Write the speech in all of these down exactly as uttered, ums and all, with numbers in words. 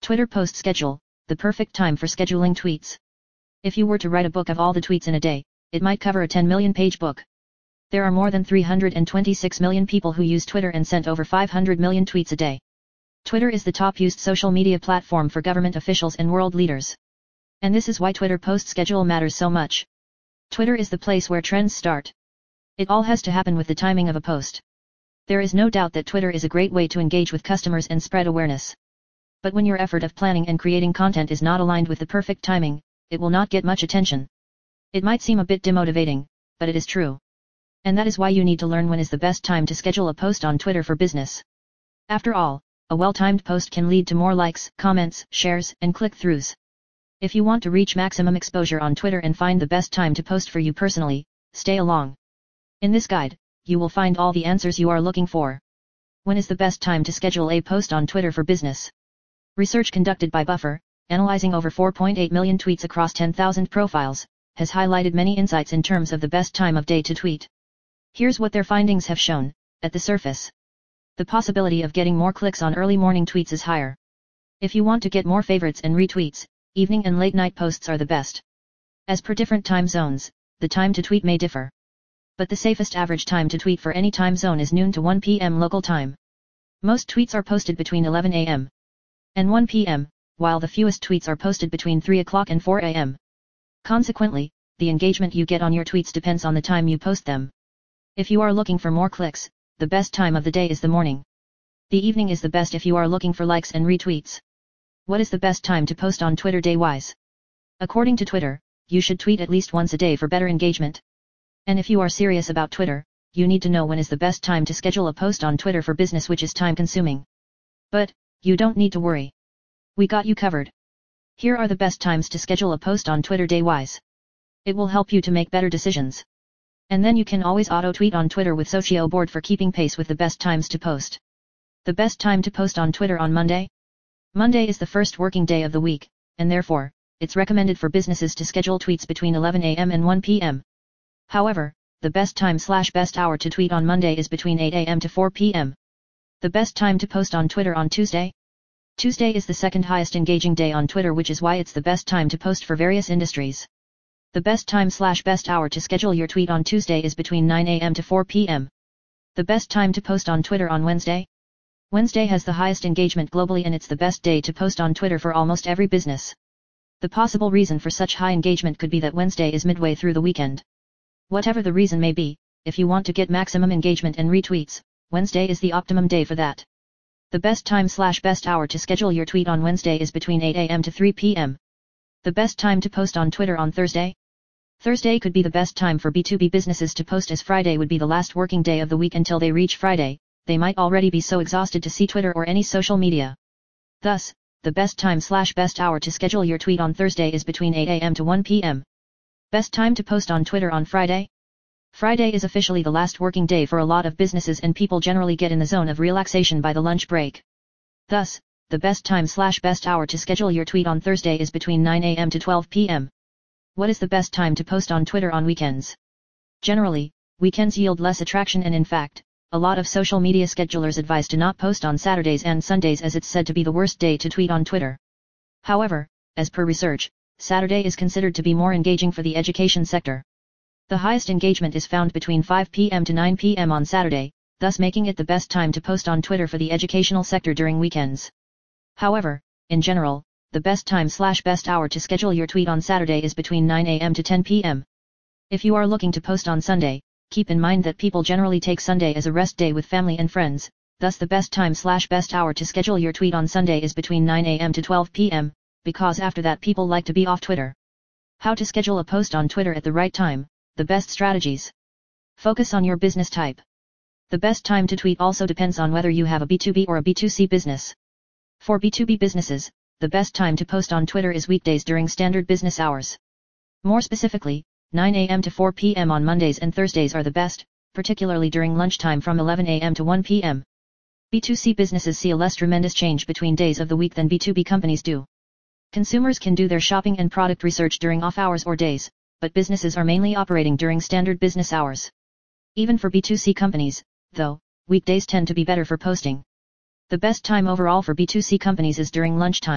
Twitter post schedule, the perfect time for scheduling tweets. If you were to write a book of all the tweets in a day, it might cover a ten million page book. There are more than three hundred twenty-six million people who use Twitter and sent over five hundred million tweets a day. Twitter is the top used social media platform for government officials and world leaders. And this is why Twitter post schedule matters so much. Twitter is the place where trends start. It all has to happen with the timing of a post. There is no doubt that Twitter is a great way to engage with customers and spread awareness. But when your effort of planning and creating content is not aligned with the perfect timing, it will not get much attention. It might seem a bit demotivating, but it is true. And that is why you need to learn when is the best time to schedule a post on Twitter for business. After all, a well-timed post can lead to more likes, comments, shares, and click-throughs. If you want to reach maximum exposure on Twitter and find the best time to post for you personally, stay along. In this guide, you will find all the answers you are looking for. When is the best time to schedule a post on Twitter for business? Research conducted by Buffer, analyzing over four point eight million tweets across ten thousand profiles, has highlighted many insights in terms of the best time of day to tweet. Here's what their findings have shown. At the surface, the possibility of getting more clicks on early morning tweets is higher. If you want to get more favorites and retweets, evening and late night posts are the best. As per different time zones, the time to tweet may differ. But the safest average time to tweet for any time zone is noon to one p m local time. Most tweets are posted between eleven a m and one p m, while the fewest tweets are posted between three o'clock and four a m Consequently, the engagement you get on your tweets depends on the time you post them. If you are looking for more clicks, the best time of the day is the morning. The evening is the best if you are looking for likes and retweets. What is the best time to post on Twitter day-wise? According to Twitter, you should tweet at least once a day for better engagement. And if you are serious about Twitter, you need to know when is the best time to schedule a post on Twitter for business, which is time-consuming. But, you don't need to worry. We got you covered. Here are the best times to schedule a post on Twitter day-wise. It will help you to make better decisions. And then you can always auto-tweet on Twitter with Socio Board for keeping pace with the best times to post. The best time to post on Twitter on Monday? Monday is the first working day of the week, and therefore, it's recommended for businesses to schedule tweets between eleven a m and one p m However, the best time slash best hour to tweet on Monday is between eight a m to four p m The best time to post on Twitter on Tuesday? Tuesday is the second highest engaging day on Twitter, which is why it's the best time to post for various industries. The best time slash best hour to schedule your tweet on Tuesday is between nine a m to four p m The best time to post on Twitter on Wednesday? Wednesday has the highest engagement globally, and it's the best day to post on Twitter for almost every business. The possible reason for such high engagement could be that Wednesday is midway through the weekend. Whatever the reason may be, if you want to get maximum engagement and retweets, Wednesday is the optimum day for that. The best time slash best hour to schedule your tweet on Wednesday is between eight a m to three p m The best time to post on Twitter on Thursday? Thursday could be the best time for B two B businesses to post, as Friday would be the last working day of the week. Until they reach Friday, they might already be so exhausted to see Twitter or any social media. Thus, the best time slash best hour to schedule your tweet on Thursday is between eight a m to one p m Best time to post on Twitter on Friday? Friday is officially the last working day for a lot of businesses, and people generally get in the zone of relaxation by the lunch break. Thus, the best time slash best hour to schedule your tweet on Thursday is between nine a m to twelve p m What is the best time to post on Twitter on weekends? Generally, weekends yield less attraction, and in fact, a lot of social media schedulers advise to not post on Saturdays and Sundays, as it's said to be the worst day to tweet on Twitter. However, as per research, Saturday is considered to be more engaging for the education sector. The highest engagement is found between five p m to nine p m on Saturday, thus making it the best time to post on Twitter for the educational sector during weekends. However, in general, the best time slash best hour to schedule your tweet on Saturday is between nine a m to ten p m If you are looking to post on Sunday, keep in mind that people generally take Sunday as a rest day with family and friends, thus the best time slash best hour to schedule your tweet on Sunday is between nine a m to twelve p m, because after that people like to be off Twitter. How to schedule a post on Twitter at the right time? The best strategies. Focus on your business type. The best time to tweet also depends on whether you have a B two B or a B two C business. For B two B businesses, the best time to post on Twitter is weekdays during standard business hours. More specifically, nine a m to four p m on Mondays and Thursdays are the best, particularly during lunchtime from eleven a m to one p m B two C businesses see a less tremendous change between days of the week than B two B companies do. Consumers can do their shopping and product research during off hours or days, but businesses are mainly operating during standard business hours. Even for B two C companies, though, weekdays tend to be better for posting. The best time overall for B two C companies is during lunchtime,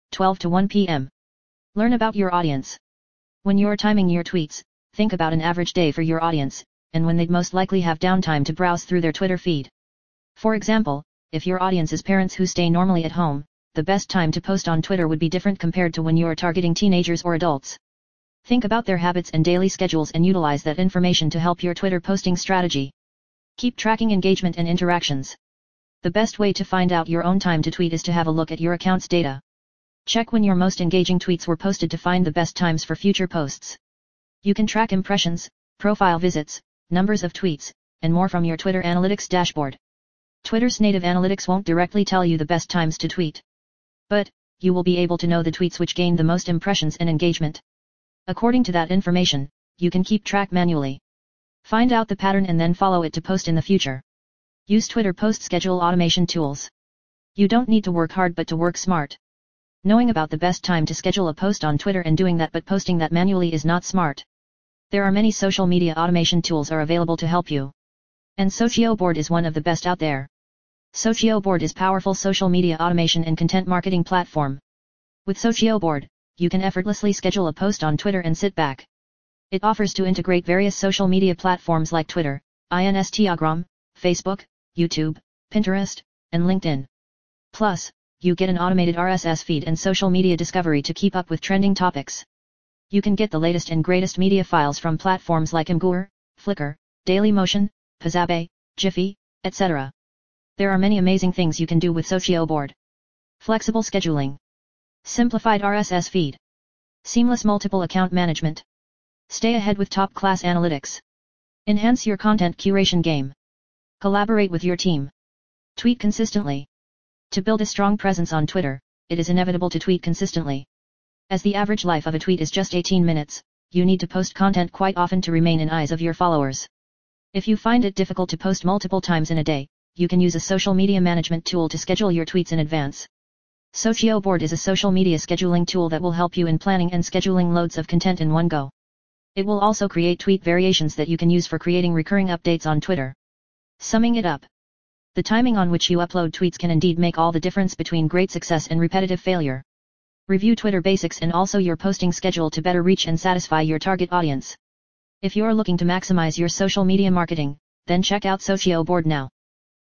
twelve to one p m Learn about your audience. When you're timing your tweets, think about an average day for your audience, and when they'd most likely have downtime to browse through their Twitter feed. For example, if your audience is parents who stay normally at home, the best time to post on Twitter would be different compared to when you are targeting teenagers or adults. Think about their habits and daily schedules and utilize that information to help your Twitter posting strategy. Keep tracking engagement and interactions. The best way to find out your own time to tweet is to have a look at your account's data. Check when your most engaging tweets were posted to find the best times for future posts. You can track impressions, profile visits, numbers of tweets, and more from your Twitter Analytics dashboard. Twitter's native analytics won't directly tell you the best times to tweet. But, you will be able to know the tweets which gained the most impressions and engagement. According to that information, you can keep track manually. Find out the pattern and then follow it to post in the future. Use Twitter post schedule automation tools. You don't need to work hard but to work smart. Knowing about the best time to schedule a post on Twitter and doing that but posting that manually is not smart. There are many social media automation tools are available to help you. And Socioboard is one of the best out there. Socioboard is powerful social media automation and content marketing platform. With Socioboard, you can effortlessly schedule a post on Twitter and sit back. It offers to integrate various social media platforms like Twitter, Instagram, Facebook, YouTube, Pinterest, and LinkedIn. Plus, you get an automated R S S feed and social media discovery to keep up with trending topics. You can get the latest and greatest media files from platforms like Imgur, Flickr, Dailymotion, Pizabe, Jiffy, et cetera. There are many amazing things you can do with Socioboard. Flexible scheduling. Simplified R S S feed. Seamless multiple account management. Stay ahead with top-class analytics. Enhance your content curation game. Collaborate with your team. Tweet consistently. To build a strong presence on Twitter, it is inevitable to tweet consistently. As the average life of a tweet is just eighteen minutes, you need to post content quite often to remain in eyes of your followers. If you find it difficult to post multiple times in a day, you can use a social media management tool to schedule your tweets in advance. Socioboard is a social media scheduling tool that will help you in planning and scheduling loads of content in one go. It will also create tweet variations that you can use for creating recurring updates on Twitter. Summing it up. The timing on which you upload tweets can indeed make all the difference between great success and repetitive failure. Review Twitter basics and also your posting schedule to better reach and satisfy your target audience. If you're looking to maximize your social media marketing, then check out Socioboard now.